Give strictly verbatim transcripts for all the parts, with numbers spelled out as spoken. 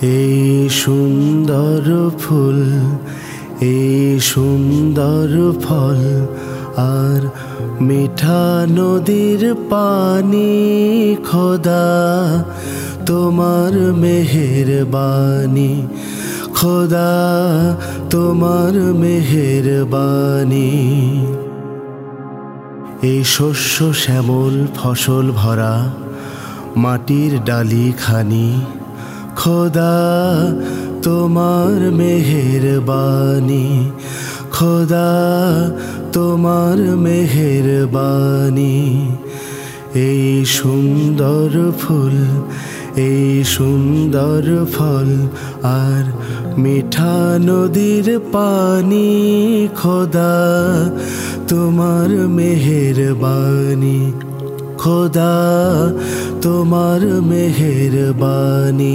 এই সুন্দর ফুল, এই সুন্দর ফল, আর মিঠা নদীর পানি, খোদা তোমার মেহেরবানি, খোদা তোমার মেহেরবানি। এই শস্য শ্যামল ফসল ভরা মাটির ডালি খানি, খোদা তোমার মেহেরবানি, খোদা তোমার মেহেরবানি। এই সুন্দর ফুল, এই সুন্দর ফল, আর মিঠা নদীর পানি, খোদা তোমার মেহেরবানি, খোদা তোমার মেহেরবানি।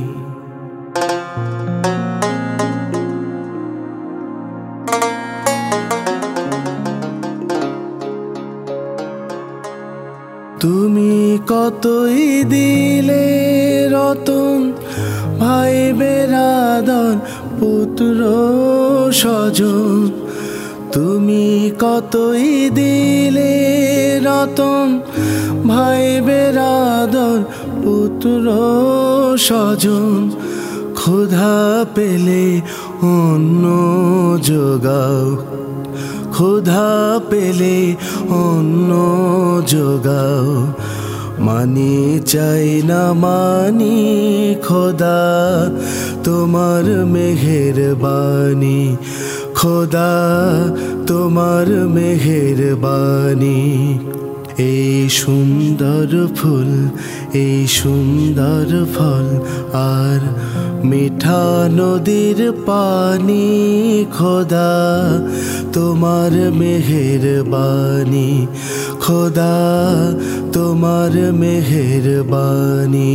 তুমি কতই দিলে রতন, ভাই বেরাদর পুত্র স্বজন। তুমি কতই দিলে রতন, ভাই বেরাদর পুত্র স্বজন। ক্ষুধা পেলে অন্ন যোগাও, ক্ষুধা পেলে অন্ন যোগাও। মানি চাই না মানি, খোদা তোমার মেহেরবানি, খোদা তোমার মেহেরবানি। এই সুন্দর ফুল, এই সুন্দর ফল, আর মিঠা নদীর পানি, খোদা তোমার মেহেরবানি, খোদা তোমার মেহেরবানি।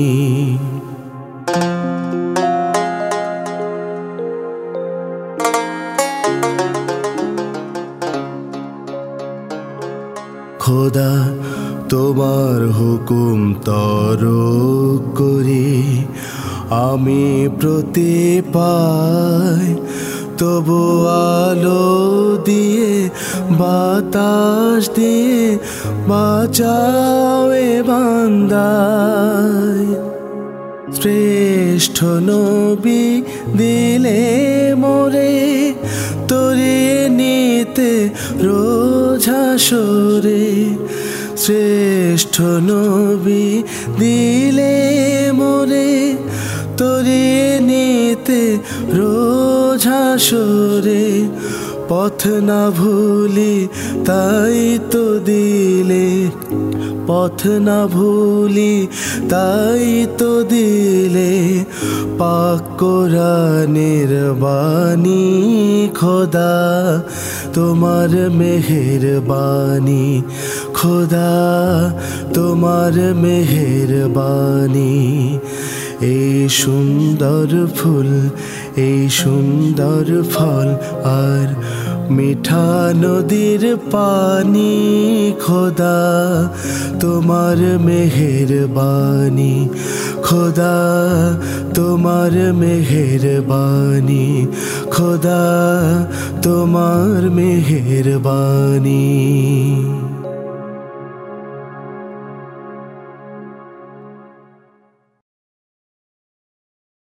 খোদা তোমার হুকুম তরক করি আমি প্রতি পাই, তবু আলো দিয়ে বাতাস দিয়ে বাঁচাও এ বান্দায়। শ্রেষ্ঠ নবী দিলে মোরে তরিয়ে নিতে রোজ হাসরে, শ্রেষ্ঠ নবী দিলে মোরে তরিয়ে নিতে রোজ হাসরে। পথ না ভুলি তাই তো দিলে, পথ না ভুলি তাই তো দিলে পাক কোরআনের বাণী, খোদা তোমার মেহেরবানি, খোদা তোমার মেহেরবানি। এই সুন্দর ফুল, এই সুন্দর ফল, আর মিঠা নদীর পানি, খোদা তোমার মেহেরবানি, খোদা তোমার মেহেরবানি, খোদা তোমার মেহেরবানি।